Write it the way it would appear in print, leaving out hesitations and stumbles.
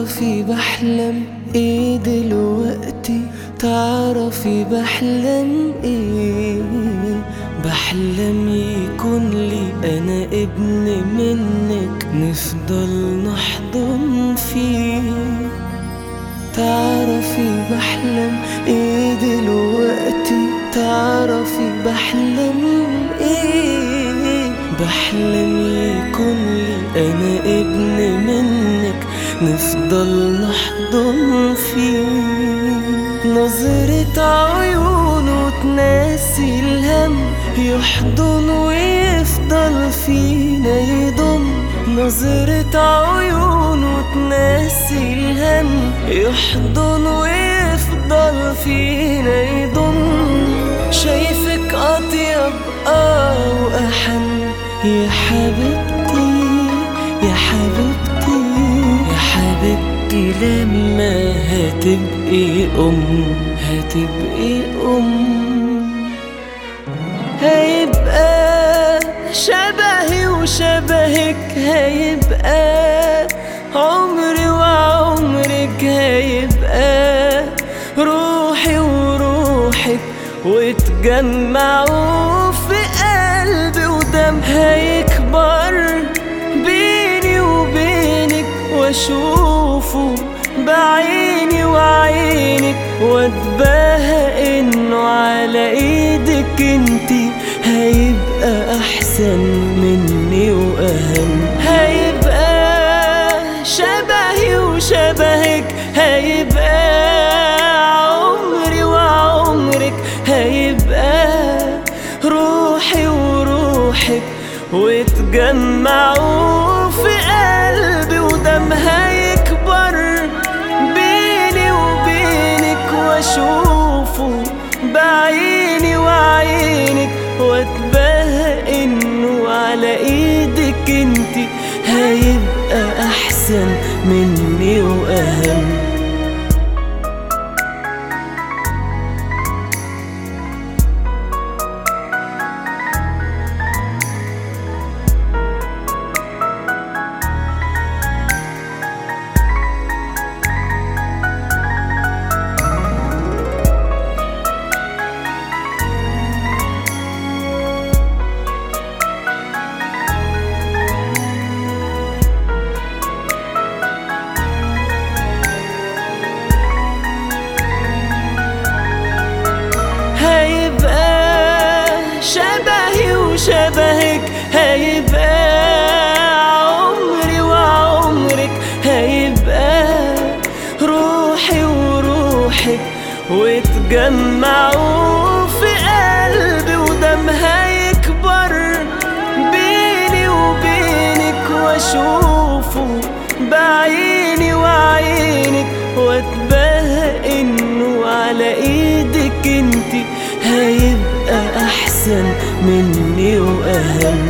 تعرفي بحلم ايه دلوقتي؟ تعرفي بحلم ايه؟ بحلم يكون لي انا ابن منك، نفضل نحضن فيه. تعرفي بحلم ايه دلوقتي؟ تعرفي بحلم ايه؟ بحلم يكون لي انا ابن منك، نفضل نحضن فيه. نظرة عيونه تناسي الهم، يحضن ويفضل فينا يضم. نظرة عيونه تناسي الهم، يحضن ويفضل فينا يضم. شايفك أطيب وأحن يا حبيبتي، يا حبيبتي، يا حبيبتي. لما هتبقي هتبقي هيبقى شبهي وشبهك، هيبقى عمري وعمرك، هيبقى روحي وروحك، وتجمعوا في قلبي ودم. هيكبر بيني وبينك، واشوفه بعيني وعينك، واتباهى انه على ايدك انتي. هيبقى احسن مني واهم، هيبقى شبهي وشبهك، هيبقى عمري وعمرك، هيبقى روحي وروحك، وتجمعوا في قلبي ودم. هيكبر بيني وبينك، واشوفه بعيني وعينك، واتباهى انه على ايدك انتي. هيبقى احسن مني واهم. شبهي وشبهك، هيبقى عمري وعمرك، هيبقى روحي وروحك، وتجمعوا في قلبي ودم. هيكبر بيني وبينك، واشوفه بعيني وعينك، واتباهى انه على ايدك انتي. هيبقى احسن مني واهم.